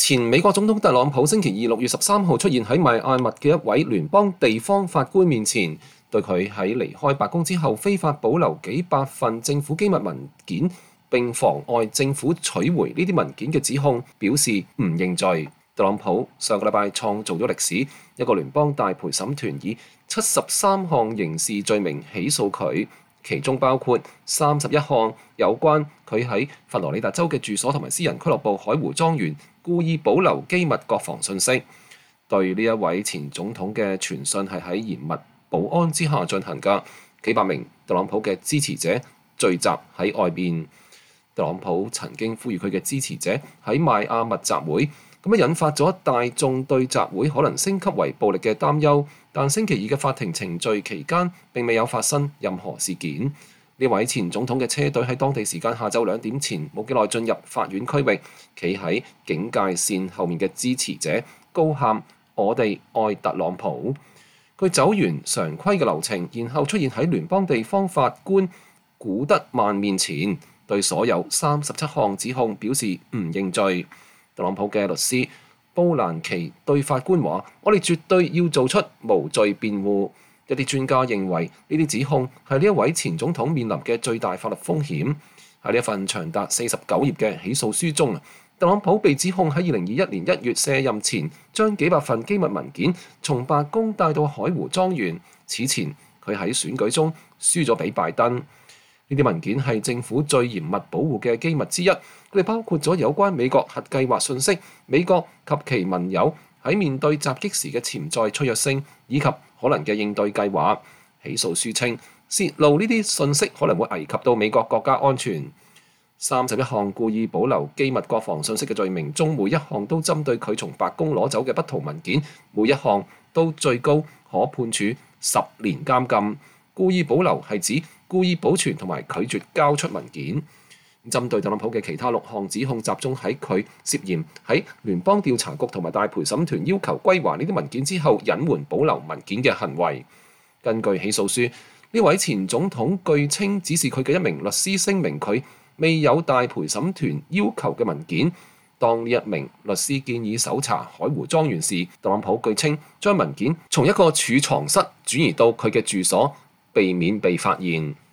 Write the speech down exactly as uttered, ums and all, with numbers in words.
前美國總統特朗普星期二六月十三號出現喺邁阿密嘅一位聯邦地方法官面前，對佢喺離開白宮之後非法保留幾百份政府機密文件並妨礙政府取回呢啲文件嘅指控表示唔認罪。特朗普上個禮拜創造咗歷史，一個聯邦大陪審團以七十三項刑事罪名起訴佢，其中包括三十一項有關佢喺佛羅里達州嘅住所同埋私人俱樂部海湖莊園故意保留機密國防信息。對呢一位前總統嘅傳訊係喺嚴密保安之下進行㗎，幾百名特朗普嘅支持者聚集喺外邊。特朗普曾經呼籲佢嘅支持者喺邁阿密集會，咁樣引發咗大眾對集會可能升級為暴力嘅擔憂。但星期二嘅法庭程序期間並未有發生任何事件。呢位前總統嘅車隊喺當地時間下晝兩點前冇幾耐進入法院區域，企喺警戒線後面嘅支持者高喊我哋愛特朗普。佢走完常規嘅流程，然後出現喺聯邦地方法官古德曼面前，對所有三十七項指控表示唔認罪。特朗普嘅律師布蘭奇對法官話：我哋絕對要做出無罪辯護。一啲專家認為呢啲指控係呢一位前總統面臨嘅最大法律風險。喺呢一份長達四十九頁嘅起訴書中，特朗普被指控喺二零二一年一月卸任前將幾百份機密文件從白宮帶到海湖莊園。此前佢喺選舉中輸咗俾拜登。呢啲文件係政府最嚴密保護嘅機密之一，佢哋包括咗有關美國核計劃信息、美國及其盟友喺面對襲擊時嘅潛在脆弱性，以及可能嘅應對計劃。起訴書稱，泄露呢啲信息可能會危及到美國國家安全。三十一項故意保留機密國防信息嘅罪名中，每一項都針對佢從白宮攞走嘅不同文件，每一項都最高可判處十年監禁。故意保留係指故意保存同埋拒絕交出文件。針對特朗普嘅其他六項指控，集中喺佢涉嫌喺聯邦調查局同埋大陪審團要求歸還呢啲文件之後隱瞞保留文件嘅行為。根據起訴書，呢位前總統據稱指示佢嘅一名律師聲明佢未有大陪審團要求嘅文件。當呢一名律師建議搜查海湖莊園時，特朗普據稱將文件從一個儲藏室轉移到佢嘅住所，避免被發現。